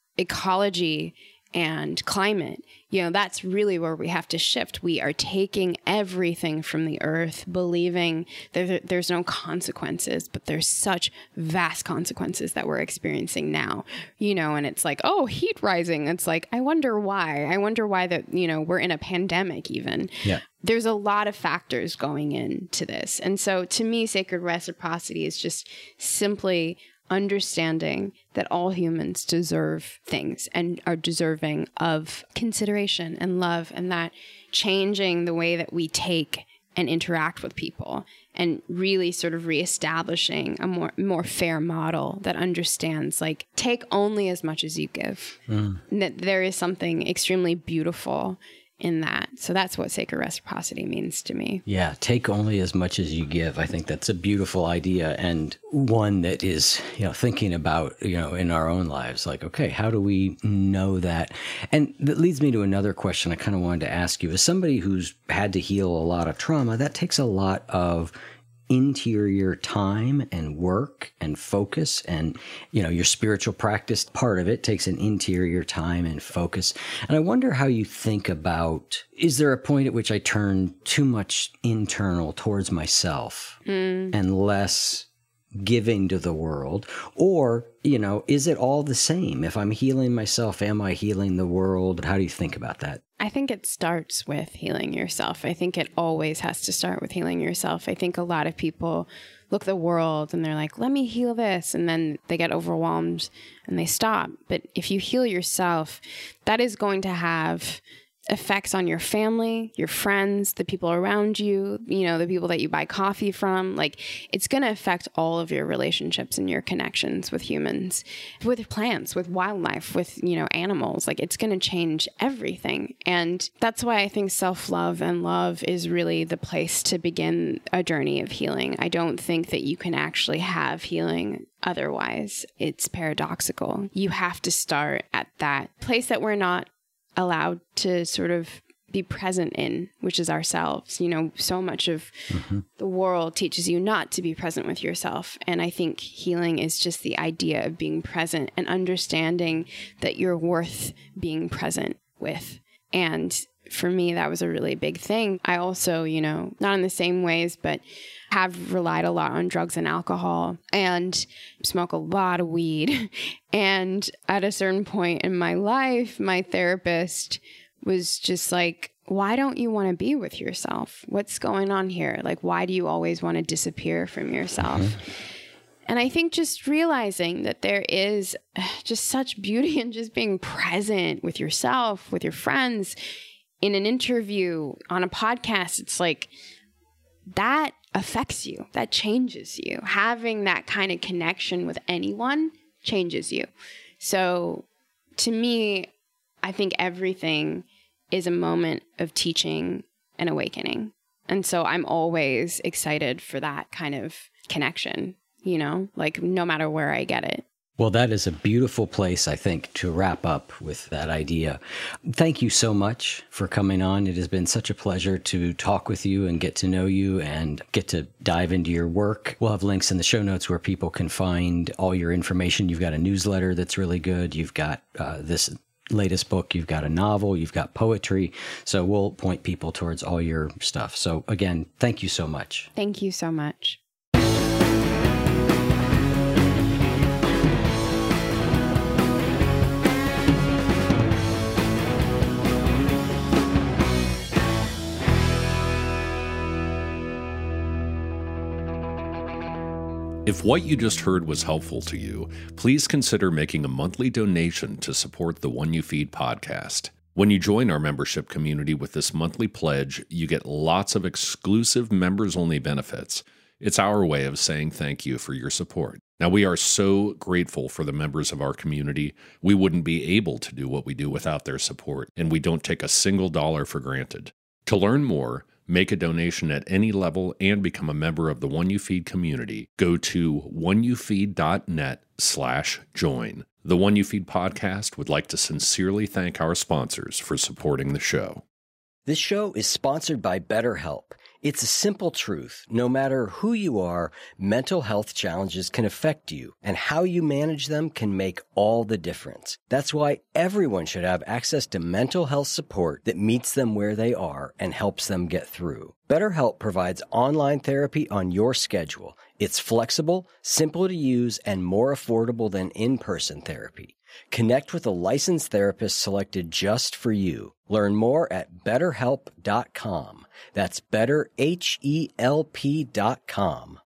Speaker 1: ecology and climate, you know, that's really where we have to shift. We are taking everything from the earth, believing that there's no consequences, but there's such vast consequences that we're experiencing now, you know, and it's like, oh, heat rising. It's like, I wonder why. I wonder why that, you know, we're in a pandemic even. Yeah. There's a lot of factors going into this. And so to me, sacred reciprocity is just simply understanding that all humans deserve things and are deserving of consideration and love, and that changing the way that we take and interact with people, and really sort of reestablishing a more more fair model that understands like, take only as much as you give. Mm. And that there is something extremely beautiful in that. So that's what sacred reciprocity means to me.
Speaker 4: Yeah, take only as much as you give. I think that's a beautiful idea, and one that is, you know, thinking about, you know, in our own lives, like, okay, how do we know that? And that leads me to another question I kind of wanted to ask you. As somebody who's had to heal a lot of trauma, that takes a lot of interior time and work and focus, and, you know, your spiritual practice part of it takes an interior time and focus. And I wonder how you think about, is there a point at which I turn too much internal towards myself mm. and less giving to the world? Or, you know, is it all the same? If I'm healing myself, am I healing the world? How do you think about that?
Speaker 1: I think it starts with healing yourself. I think it always has to start with healing yourself. I think a lot of people look at the world and they're like, let me heal this. And then they get overwhelmed and they stop. But if you heal yourself, that is going to have effects on your family, your friends, the people around you, you know, the people that you buy coffee from. Like, it's going to affect all of your relationships and your connections with humans, with plants, with wildlife, with, you know, animals. Like, it's going to change everything. And that's why I think self-love and love is really the place to begin a journey of healing. I don't think that you can actually have healing otherwise. It's paradoxical. You have to start at that place that we're not allowed to sort of be present in, which is ourselves. You know, so much of mm-hmm. the world teaches you not to be present with yourself. And I think healing is just the idea of being present and understanding that you're worth being present with. And for me, that was a really big thing. I also, you know, not in the same ways, but have relied a lot on drugs and alcohol and smoke a lot of weed. And at a certain point in my life, my therapist was just like, why don't you want to be with yourself? What's going on here? Like, why do you always want to disappear from yourself? Mm-hmm. And I think just realizing that there is just such beauty in just being present with yourself, with your friends, in an interview, on a podcast, it's like that affects you. That changes you. Having that kind of connection with anyone changes you. So to me, I think everything is a moment of teaching and awakening. And so I'm always excited for that kind of connection, you know, like no matter where I get it.
Speaker 4: Well, that is a beautiful place, I think, to wrap up with that idea. Thank you so much for coming on. It has been such a pleasure to talk with you and get to know you and get to dive into your work. We'll have links in the show notes where people can find all your information. You've got a newsletter that's really good. You've got uh, this latest book. You've got a novel. You've got poetry. So we'll point people towards all your stuff. So again, thank you so much.
Speaker 1: Thank you so much.
Speaker 2: If what you just heard was helpful to you, please consider making a monthly donation to support the One You Feed podcast. When you join our membership community with this monthly pledge, you get lots of exclusive members-only benefits. It's our way of saying thank you for your support. Now, we are so grateful for the members of our community. We wouldn't be able to do what we do without their support, and we don't take a single dollar for granted. To learn more, make a donation at any level, and become a member of the One You Feed community, go to oneyoufeed.net slash join. The One You Feed podcast would like to sincerely thank our sponsors for supporting the show.
Speaker 4: This show is sponsored by BetterHelp. It's a simple truth. No matter who you are, mental health challenges can affect you, and how you manage them can make all the difference. That's why everyone should have access to mental health support that meets them where they are and helps them get through. BetterHelp provides online therapy on your schedule. It's flexible, simple to use, and more affordable than in-person therapy. Connect with a licensed therapist selected just for you. Learn more at better help dot com. That's better H E L P dot com.